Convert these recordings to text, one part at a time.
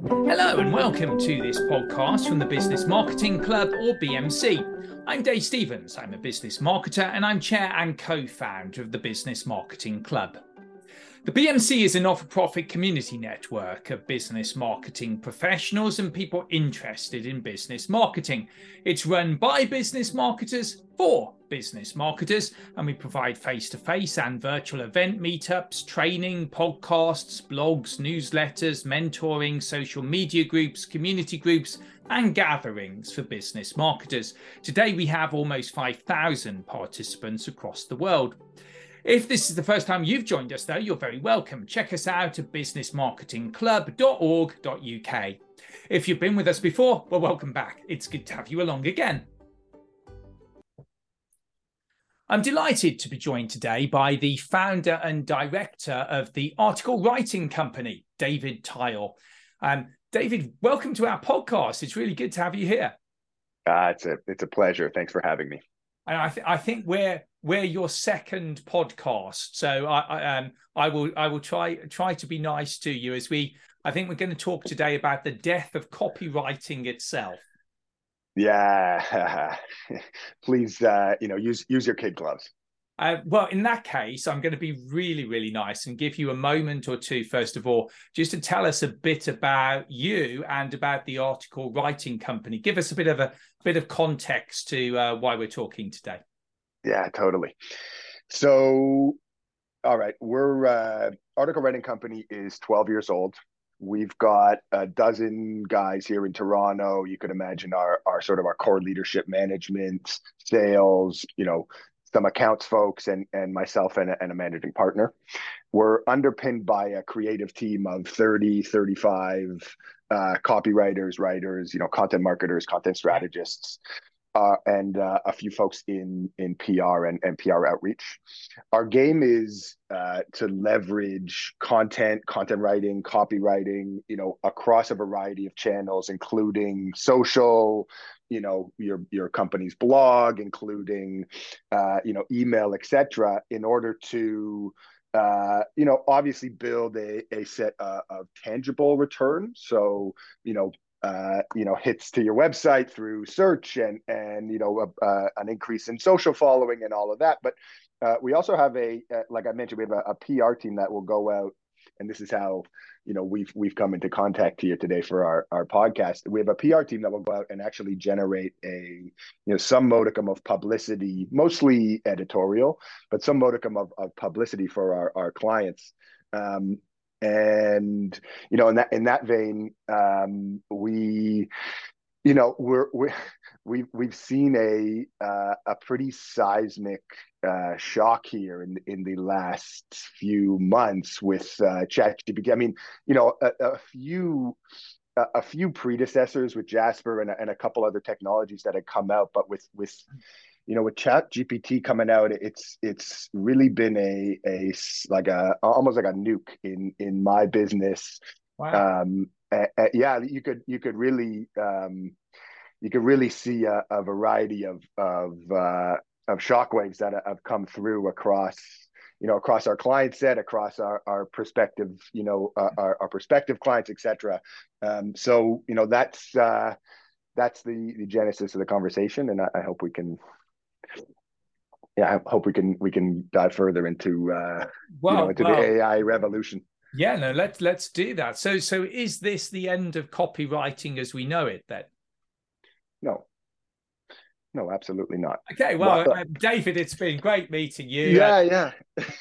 Hello and welcome to this podcast from the Business Marketing Club, or BMC. I'm Dave Stevens. I'm a business marketer and I'm chair and co-founder of the Business Marketing Club. The BMC is a not-for-profit community network of business marketing professionals and people interested in business marketing. It's run by business marketers for business marketers, and we provide face-to-face and virtual event meetups, training, podcasts, blogs, newsletters, mentoring, social media groups, community groups, and gatherings for business marketers. Today, we have almost 5,000 participants across the world. If this is the first time you've joined us, though, you're very welcome. Check us out at businessmarketingclub.org.uk. If you've been with us before, well, welcome back. It's good to have you along again. I'm delighted to be joined today by the founder and director of the article writing company, David Tile. David, welcome to our podcast. It's really good to have you here. It's a pleasure. Thanks for having me. And I think we're your second podcast, so I will try to be nice to you as I think we're going to talk today about the death of copywriting itself. Yeah, please, use your kid gloves. Well, in that case, I'm going to be really, really nice and give you a moment or two, first of all, just to tell us a bit about you and about the article writing company. Give us a bit of context to why we're talking today. Yeah, totally. So, all right, we're article writing company is 12 years old. We've got a dozen guys here in Toronto. You could imagine our sort of our core leadership, management, sales, some accounts folks, and myself and a managing partner. We're underpinned by a creative team of 30, 35 copywriters, writers, content marketers, content strategists, and a few folks in PR and PR outreach. Our game is to leverage content writing, copywriting, across a variety of channels, including social, your company's blog, including, email, etc., in order to, obviously build a set of tangible returns. So, hits to your website through search and an increase in social following and all of that. But we also have like I mentioned, we have a PR team that will go out, and this is how we've come into contact here today for our podcast. We have a PR team that will go out and actually generate some modicum of publicity, mostly editorial, but some modicum of publicity for our clients. And in that vein, we've seen a pretty seismic shock here in the last few months with ChatGPT. I mean, a few predecessors with Jasper and a couple other technologies that had come out, but with ChatGPT coming out, it's really been almost like a nuke in my business. Wow. Yeah, you could really see a variety of shockwaves that have come through across our client set, across our prospective our prospective clients, etc. So that's the genesis of the conversation, and I hope we can. Yeah, I hope we can dive further into the AI revolution. Yeah, no, let's do that. So is this the end of copywriting as we know it then? No, absolutely not. Okay, well, David, it's been great meeting you. Yeah.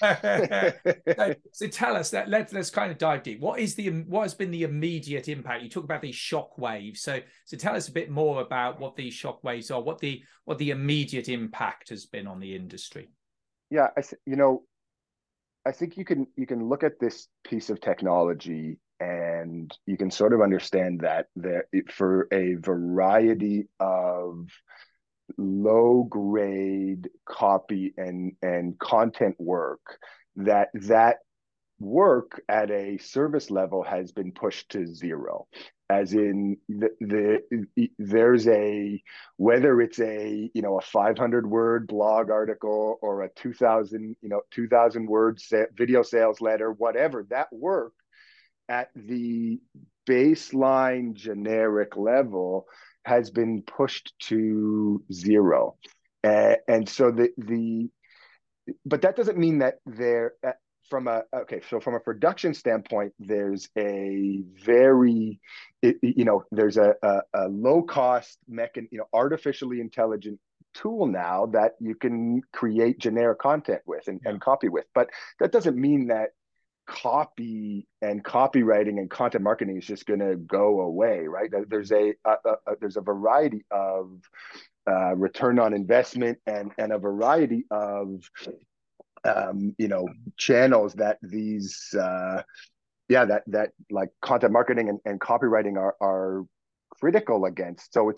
So tell us that. Let's kind of dive deep. What has been the immediate impact? You talk about these shock waves. So tell us a bit more about what these shock waves are. What the immediate impact has been on the industry. Yeah, I think you can look at this piece of technology and you can sort of understand that for a variety of low grade copy and content work, that work at a service level has been pushed to zero. As in there's whether it's a 500 word blog article or a 2,000 word video sales letter, whatever, that work at the baseline generic level has been pushed to zero. And so but that doesn't mean that from a production standpoint, there's a very, there's a low cost artificially intelligent tool now that you can create generic content with and copy with. But that doesn't mean that copy and copywriting and content marketing is just going to go away, right? There's a variety of return on investment and a variety of channels that these that like content marketing and copywriting are critical against. So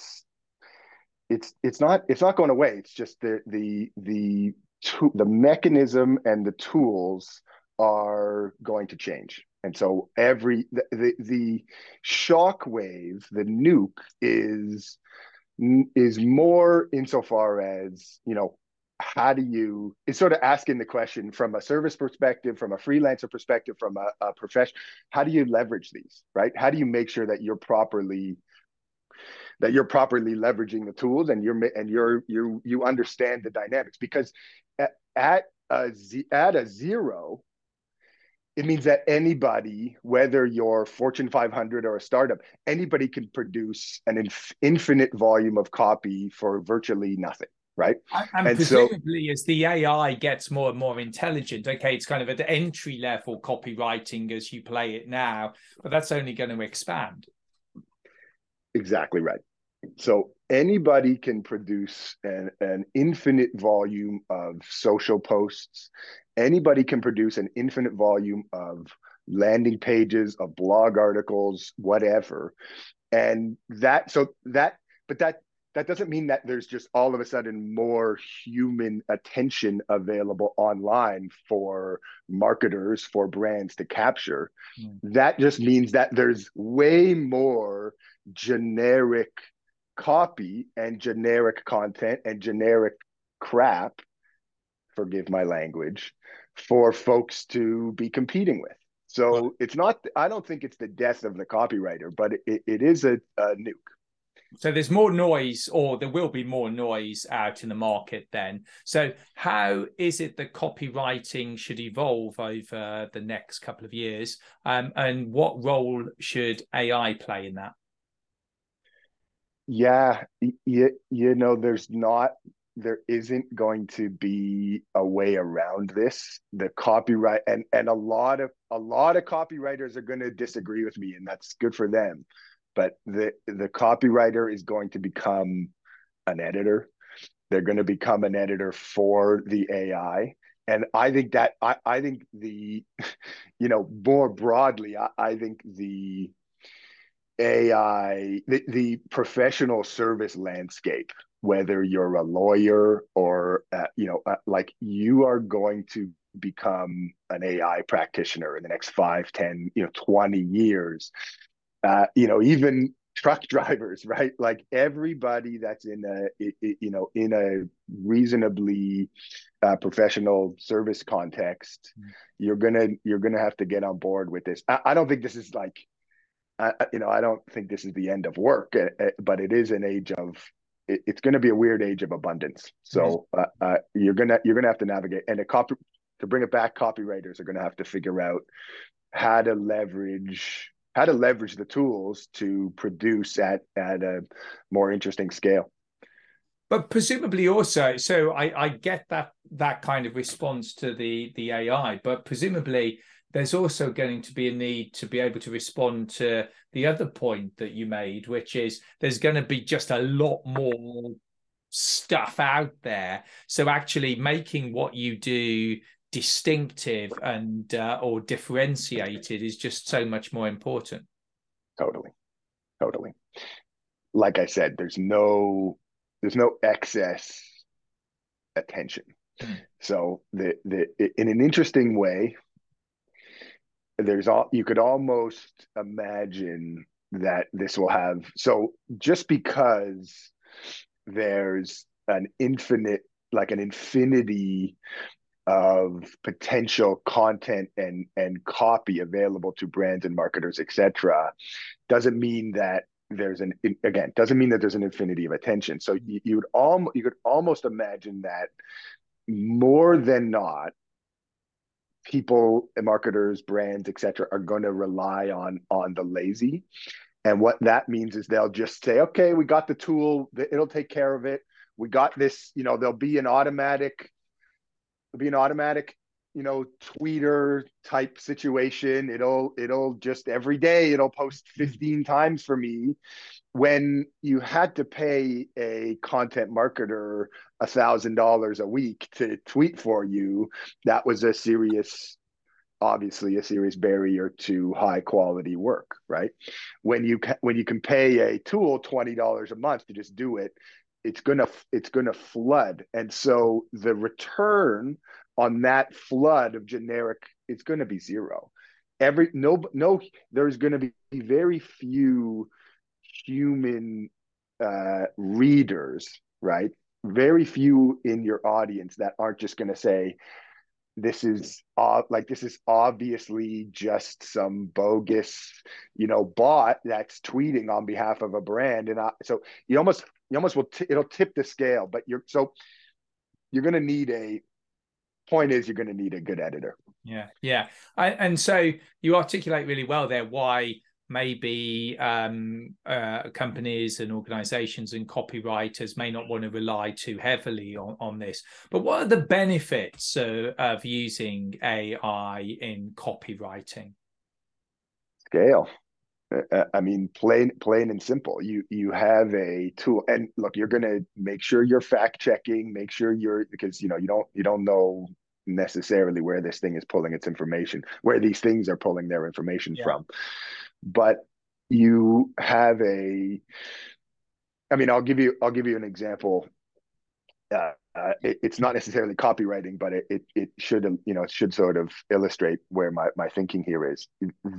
it's not going away. It's just the mechanism and the tools are going to change. And so the shockwave, the nuke is more insofar as, how do you, it's sort of asking the question from a service perspective, from a freelancer perspective, from a profession, how do you leverage these, right? How do you make sure that you're properly leveraging the tools and you understand the dynamics? Because at a zero, it means that anybody, whether you're Fortune 500 or a startup, anybody can produce an infinite volume of copy for virtually nothing, right? And presumably, as the AI gets more and more intelligent, okay, it's kind of at the entry level copywriting as you play it now, but that's only going to expand. Exactly right. So anybody can produce an infinite volume of social posts. Anybody can produce an infinite volume of landing pages, of blog articles, whatever. And that doesn't mean that there's just all of a sudden more human attention available online for marketers, for brands to capture. That just means that there's way more generic copy and generic content and generic crap, forgive my language, for folks to be competing with. So it's not, I don't think it's the death of the copywriter, but it is a nuke. So there's more noise, or there will be more noise out in the market then. So how is it that copywriting should evolve over the next couple of years? And what role should AI play in that? Yeah, there isn't going to be a way around this. The copyright and a lot of copywriters are going to disagree with me, and that's good for them. But the copywriter is going to become an editor. They're going to become an editor for the AI. And I think more broadly, I think the AI, the professional service landscape, whether you're a lawyer or, like, you are going to become an AI practitioner in the next 5, 10, 20 years. Even truck drivers, right? Like, everybody that's in a reasonably professional service context, you're gonna have to get on board with this. I don't think this is like, I don't think this is the end of work, but it is an age of, it's going to be a weird age of abundance. So you're gonna have to navigate, and to bring it back, copywriters are going to have to figure out how to leverage the tools to produce at a more interesting scale. But presumably also, so I get that kind of response to the AI, but presumably there's also going to be a need to be able to respond to the other point that you made, which is there's going to be just a lot more stuff out there. So actually making what you do distinctive and or differentiated is just so much more important. Totally. Like I said, there's no excess attention. So in an interesting way, you could almost imagine that this will have, so just because there's an infinity of potential content and copy available to brands and marketers, etc., doesn't mean that there's an infinity of attention. So you could almost imagine that more than not, people, marketers, brands, etc., are going to rely on the lazy. And what that means is they'll just say, okay, we got the tool, it'll take care of it. We got this, there'll be an automatic, tweeter type situation. It'll just every day it'll post 15 times for me. When you had to pay a content marketer $1,000 a week to tweet for you, that was obviously a serious barrier to high quality work, right? When you can pay a tool $20 a month to just do it, it's gonna flood, and so the return on that flood of generic, it's going to be zero. There's going to be very few human readers, right? Very few in your audience that aren't just going to say, this is obviously just some bogus, bot that's tweeting on behalf of a brand. And so you almost will, it'll tip the scale, but you're going to need you're going to need a good editor. Yeah. And so you articulate really well there why maybe companies and organizations and copywriters may not want to rely too heavily on this. But what are the benefits of using AI in copywriting? Scale. I mean, plain and simple. You have a tool, and look, you're going to make sure you're fact checking, because you don't know necessarily where this thing is pulling its information, where these things are pulling their information from. But you have I'll give you an example. It's not necessarily copywriting, but it should sort of illustrate where my thinking here is.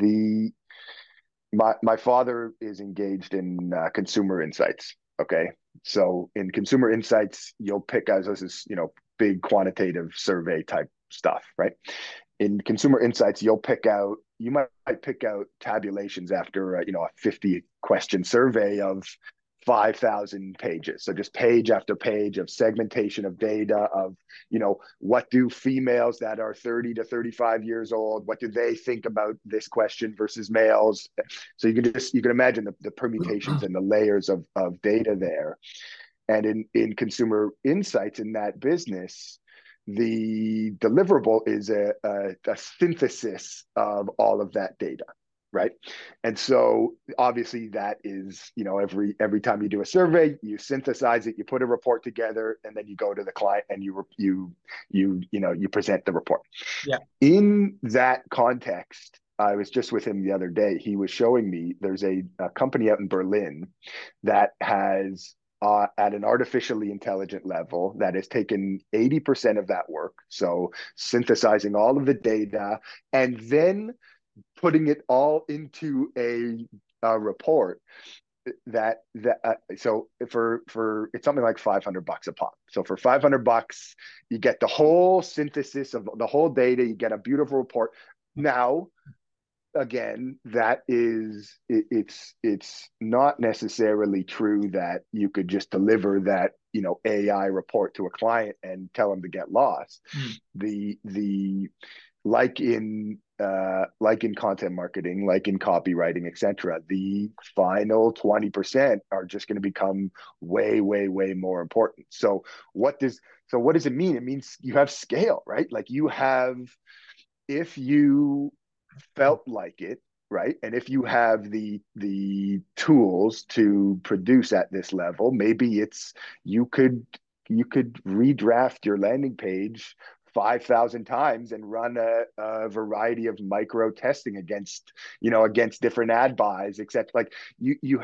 My father is engaged in consumer insights. Okay, so in consumer insights, you'll pick out this is big quantitative survey type stuff, right? In consumer insights, you might pick out tabulations after a 50 question survey of 5,000 pages. So just page after page of segmentation of data of, what do females that are 30 to 35 years old, what do they think about this question versus males? So you can imagine the permutations and the layers of data there. And in consumer insights in that business, the deliverable is a synthesis of all of that data, right? And so obviously that is, every time you do a survey, you synthesize it, you put a report together, and then you go to the client and you present the report. Yeah. In that context, I was just with him the other day. He was showing me there's a company out in Berlin that has at an artificially intelligent level that has taken 80% of that work. So synthesizing all of the data and then putting it all into a report so for it's something like $500 a pop. So for $500, you get the whole synthesis of the whole data. You get a beautiful report. Now, again, it's not necessarily true that you could just deliver that AI report to a client and tell them to get lost. The like in content marketing, like in copywriting, etc., the final 20% are just going to become way more important. So what does it mean? It means you have scale, right? Like if you felt like it, right? And if you have the tools to produce at this level, maybe you could redraft your landing page 5,000 times and run a variety of micro testing against different ad buys, except like you're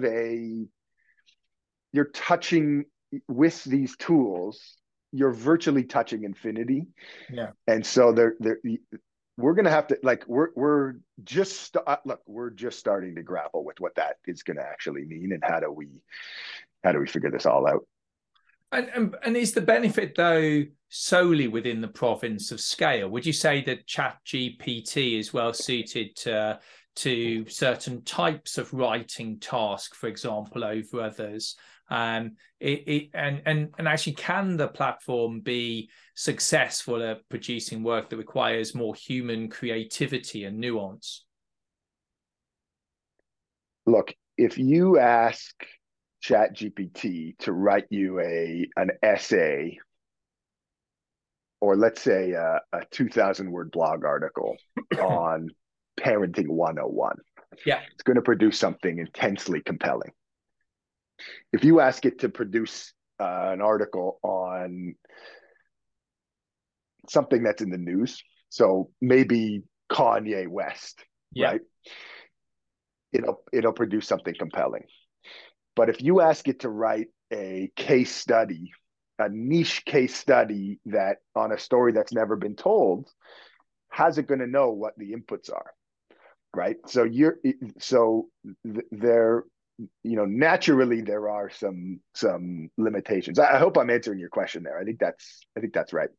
touching with these tools, you're virtually touching infinity. Yeah. And so we're going to have to we're just starting to grapple with what that is going to actually mean, and how do we figure this all out. And is the benefit though solely within the province of scale? Would you say that ChatGPT is well suited to certain types of writing task, for example, over others? And actually, can the platform be successful at producing work that requires more human creativity and nuance? Look, if you ask ChatGPT to write you an essay, or let's say a 2,000-word blog article on parenting 101, Yeah, it's going to produce something intensely compelling. If you ask it to produce an article on something that's in the news, so maybe Kanye West, yeah, right? It'll produce something compelling. But if you ask it to write a case study, a niche case study that on a story that's never been told, how's it going to know what the inputs are, right? So there, naturally there are some limitations. I hope I'm answering your question there. I think that's right.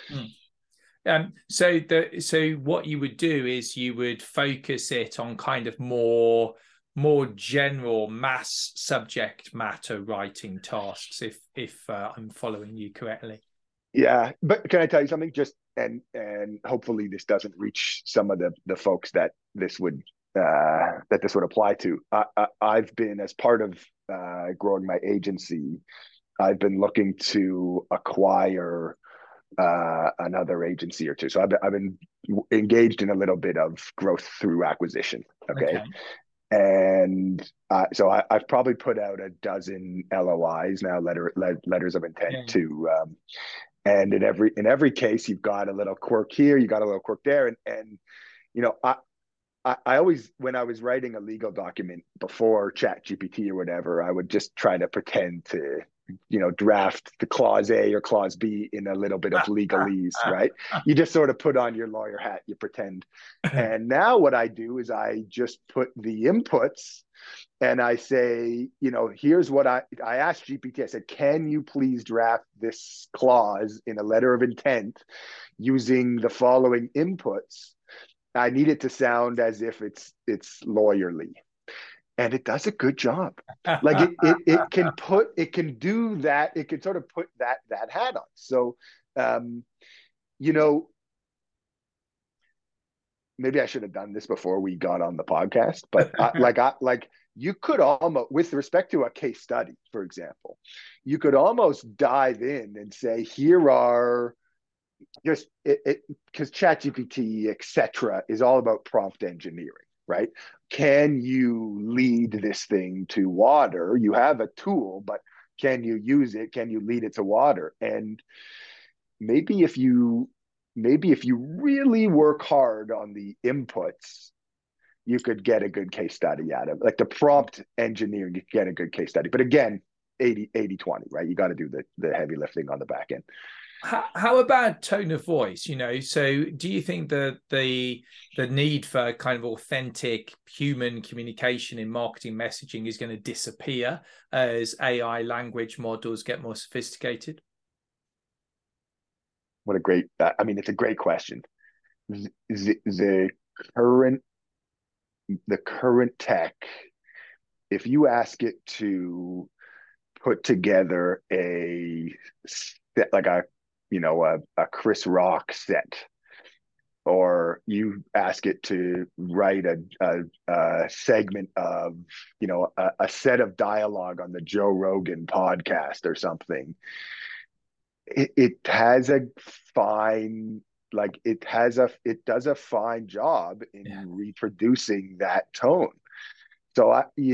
So what you would do is you would focus it on kind of more general mass subject matter writing tasks, if I'm following you correctly. Yeah, but can I tell you something? Just and hopefully this doesn't reach some of the folks that this would apply to. I've been, as part of growing my agency, I've been looking to acquire another agency or two. So I've been engaged in a little bit of growth through acquisition. Okay. And so I've probably put out a dozen LOIs now, letters of intent to, and in every case, you've got a little quirk here, you got a little quirk there, and I always, when I was writing a legal document before ChatGPT or whatever, I would just try to pretend to, draft the clause A or clause B in a little bit of legalese, right? You just sort of put on your lawyer hat, you pretend. And now what I do is I just put the inputs and I say, here's what I asked GPT. I said, can you please draft this clause in a letter of intent using the following inputs? I need it to sound as if it's lawyerly, and it does a good job. Like it can do that. It can sort of put that hat on. So, maybe I should have done this before we got on the podcast, but you could almost, with respect to a case study, for example, you could almost dive in and say, here are just because ChatGPT, etc., is all about prompt engineering, right? Can you lead this thing to water? You have a tool, but can you use it? Can you lead it to water? And maybe if you really work hard on the inputs, you could get a good case study out of it. Like the prompt engineering, you get a good case study. But again, 80-20, right? You got to do the heavy lifting on the back end. How about tone of voice? So do you think that the need for kind of authentic human communication in marketing messaging is going to disappear as AI language models get more sophisticated? What a great, it's a great question. The current tech, if you ask it to put together a Chris Rock set, or you ask it to write a segment of, a set of dialogue on the Joe Rogan podcast or something, it has a fine, it does a fine job in reproducing that tone. So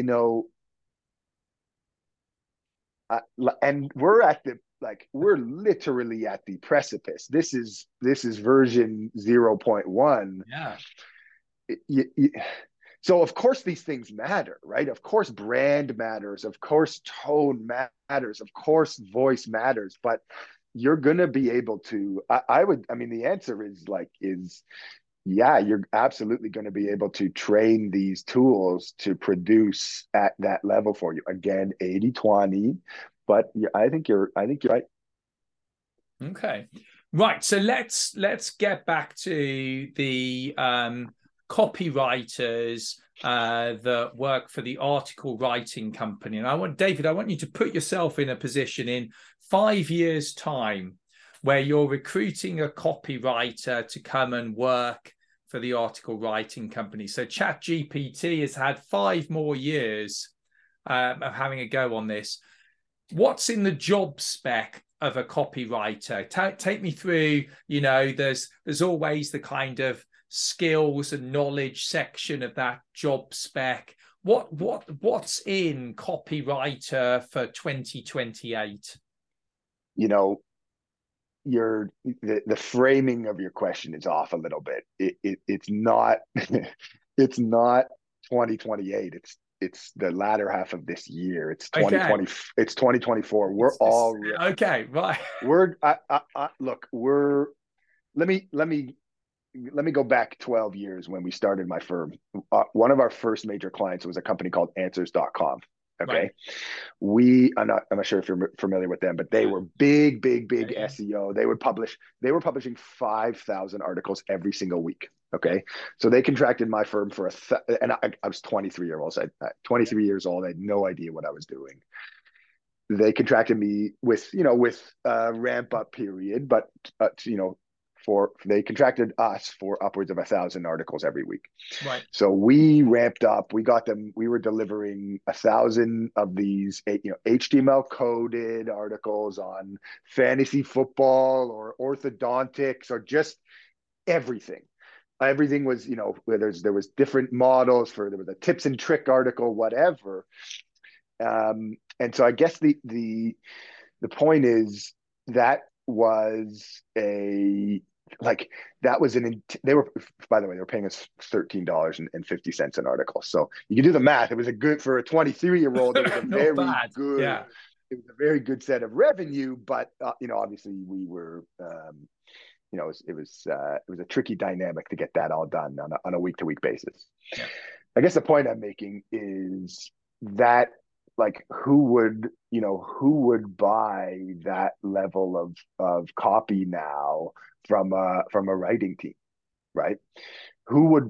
and we're literally at the precipice. This is version 0.1. Yeah. So of course these things matter, right? Of course brand matters, of course tone matters, of course voice matters, but you're going to be able to, the answer is yeah, you're absolutely going to be able to train these tools to produce at that level for you. Again, 80-20, but I think you're right. Okay. Right. So let's get back to the copywriters that work for the article writing company. And David, I want you to put yourself in a position in 5 years' time where you're recruiting a copywriter to come and work for the article writing company. So ChatGPT has had 5 more years of having a go on this. What's in the job spec of a copywriter? Take me through, there's always the kind of skills and knowledge section of that job spec. What's in copywriter for 2028? The framing of your question is off a little bit. It's not it's not 2028. It's the latter half of this year. It's 2020. Okay. It's 2024. We're all okay, right. Let me go back 12 years when we started my firm. One of our first major clients was a company called Answers.com. Okay. Right. I'm not sure if you're familiar with them, but they were big SEO. They were publishing 5,000 articles every single week. Okay. So they contracted my firm for and I was 23 years old. 23 years old. I had no idea what I was doing. They contracted me with a ramp up period, but they contracted us for upwards of 1,000 articles every week. Right. So we ramped up. We got them. We were delivering 1,000 of these, HTML coded articles on fantasy football or orthodontics or just everything. Everything was, there was different models there was a tips and trick article, whatever. And so I guess the point is that was they were, by the way, they were paying us $13.50 an article. So you can do the math. It was for a 23-year-old, it was a very good, yeah. It was a very good set of revenue, but obviously we were, it was a tricky dynamic to get that all done on a week-to-week basis. Yeah. I guess the point I'm making is that who would buy that level of copy now from a writing team, right? Who would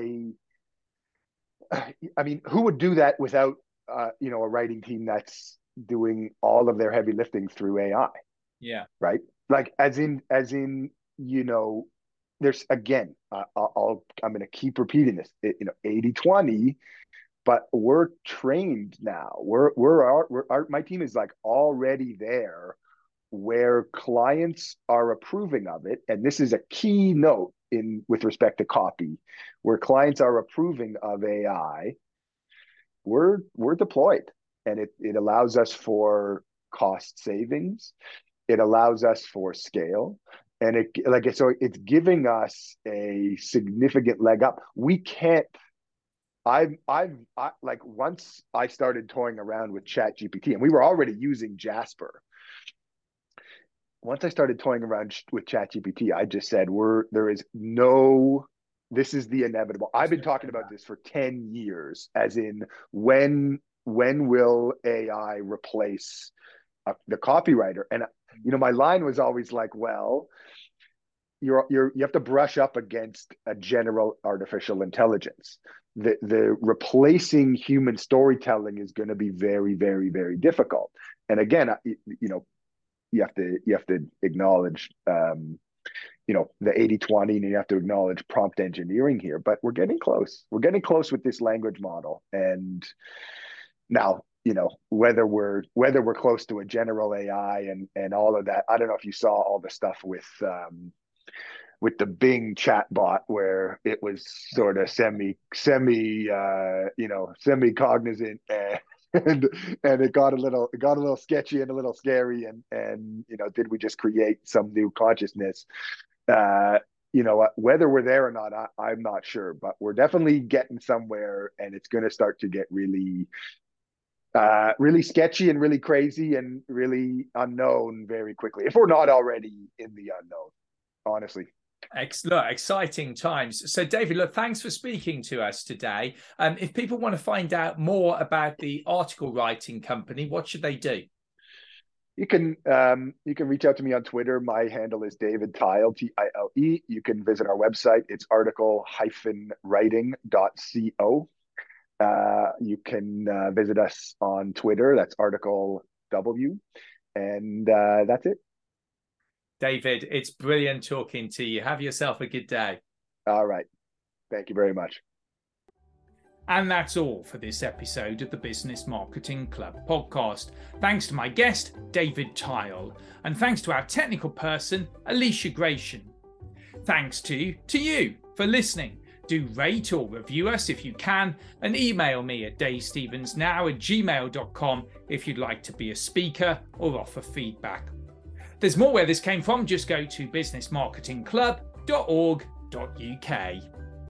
do that without a writing team that's doing all of their heavy lifting through AI? Yeah. Right. As in, there's, again, I'm going to keep repeating this, 80-20, but we're trained now. My team is already there where clients are approving of it. And this is a key note with respect to copy, where clients are approving of AI, we're deployed, and it allows us for cost savings. It allows us for scale. And it's giving us a significant leg up. We can't, once I started toying around with ChatGPT, and we were already using Jasper. Once I started toying around with ChatGPT, I just said, this is the inevitable. I've been talking about this for 10 years, as in when will AI replace the copywriter? And, my line was always well, you have to brush up against a general artificial intelligence. The replacing human storytelling is going to be very, very, very difficult. And again, you have to acknowledge, the 80-20, and you have to acknowledge prompt engineering here. But we're getting close. We're getting close with this language model. And now, whether we're close to a general AI and all of that, I don't know if you saw all the stuff with the Bing chatbot, where it was sort of semi cognizant, and it got a little sketchy and a little scary, and did we just create some new consciousness? Whether we're there or not, I'm not sure, but we're definitely getting somewhere, and it's going to start to get really sketchy and really crazy and really unknown very quickly, if we're not already in the unknown, honestly. Excellent, exciting times. So, David, look, thanks for speaking to us today. If people want to find out more about the article writing company, what should they do? You can reach out to me on Twitter. My handle is David Tile, Tile. You can visit our website. It's article-writing.co. You can visit us on Twitter. That's Article W. And that's it. David, it's brilliant talking to you. Have yourself a good day. All right. Thank you very much. And that's all for this episode of the Business Marketing Club podcast. Thanks to my guest, David Tile, and thanks to our technical person, Alicia Gratian. Thanks to you for listening. Do rate or review us if you can, and email me at davestevensnow@gmail.com if you'd like to be a speaker or offer feedback. There's more where this came from. Just go to businessmarketingclub.org.uk.